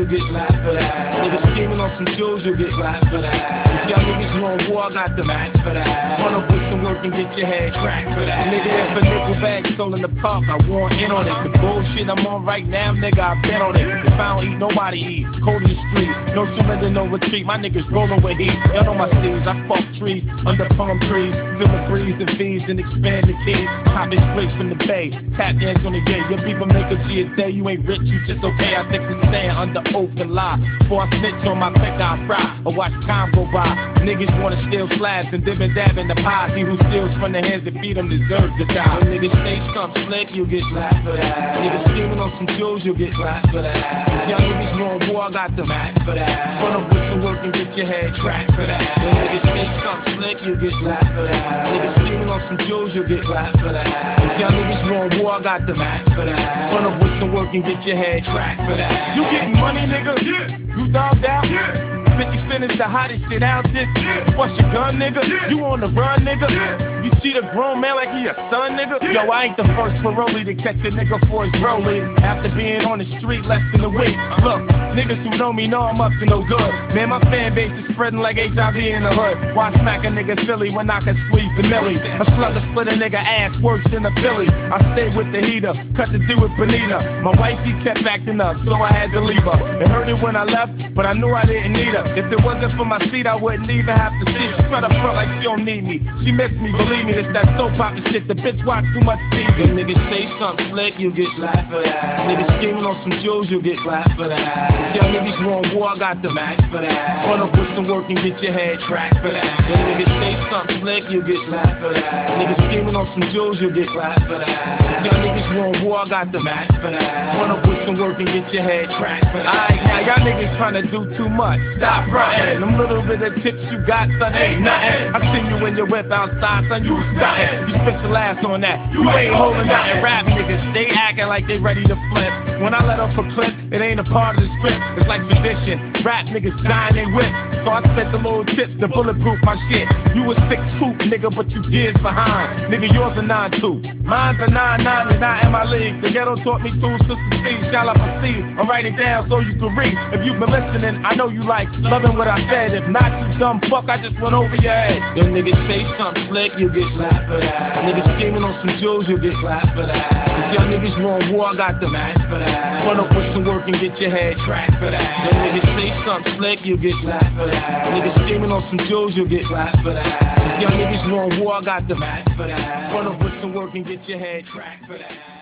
you get slapped for that. Niggas scheming on some jewels, you get slapped for that. If y'all niggas want war, I got the max for that. Run up with some work and get your head cracked for that. Nigga, if a nickel bag stole in the park, I want in on it. The bullshit I'm on right now, nigga, I've been on it. If I don't eat, nobody eat. Cold in the street, no surrender, no retreat. My niggas rolling with heat. Y'all know my steeds, I fuck trees under palm trees. Feel the breeze and fees and expand the keys. Popping straight from the bay, tap dance on the gate. Your people make a G a day, you ain't rich, you just okay. I think the stand under oath and lie. Before I snitch on my click, I fry or watch time go by. Niggas wanna steal slabs and dib and dab in the pies. He who steals from the hands that feed him deserves to die. When niggas stay stumped slick, you get slapped for that. Niggas scheming on some jewels, you get slapped for that. If y'all niggas want war, I got the max for that. Run up with some work and get your head cracked for that. When niggas stay stumped slick, you get slapped for that. Niggas scheming on some jewels, you get slapped for that. If y'all niggas want war, I got the max for that. Run up with some work and get your head cracked for that. You getting money, nigga? Yeah. You dogged out? Yeah. 50 Cent is the hottest shit out this. What's your gun, nigga? You on the run, nigga? You cheat a grown man like he a son, nigga? Yo, I ain't the first parolee to catch a nigga for his rollie. After being on the street less than a week. Look, niggas who know me know I'm up to no good. Man, my fan base is spreading like HIV in the hood. Why smack a nigga silly when I can squeeze the millie? A slugger split a nigga ass worse than a Philly. I stay with the heater, cut the deal with Benita. My wifey kept acting up, so I had to leave her. It hurt it when I left, but I knew I didn't need her. If it wasn't for my seat, I wouldn't even have to see. She try to front like she don't need me. She miss me, believe me, it's that soap opera shit. The bitch watch too much TV. If niggas say something slick, you get slapped for that. Niggas scheming on some jewels, you get slapped for that. If y'all niggas want war, I got the max for that. Run up with some work and get your head cracked for that. If niggas say something slick, you get slapped for that. Niggas scheming on some jewels, you get slapped for that. If y'all niggas want war, I got the max for that. Run up with some work and get your head cracked for that. Alright, now y'all niggas trying to do too much. Stop frontin'. Them little bit of tips you got, son, ain't nothing. I seen you in your whip outside, son, you stuntin'. You spit your last on that, you ain't holding nothing. Rap niggas, they acting like they ready to flip. When I let off a clip, it ain't a part of the script. It's like tradition, rap niggas dying they whip. So I spent the little tips to bulletproof my shit. You a 6'2", nigga, but you years behind. Nigga, yours a 9'2". Mine's a 9'9", and not in my league. The ghetto taught me tools to succeed. Shall I proceed? I'll write it down so you can read. If you've been listening, I know you like loving what I said. If not, you dumb fuck, I just went over your head. Them niggas say something slick, you get slapped for that. Niggas scheming on some jewels, you get slapped for that. If y'all niggas want war, I got the max for that. Run up with some work and get your head cracked for that. Them niggas say something slick, you get slapped for that. Niggas scheming on some jewels, you get slapped for that. If y'all niggas want war, I got the max for that. Run up with some work and get your head cracked for that.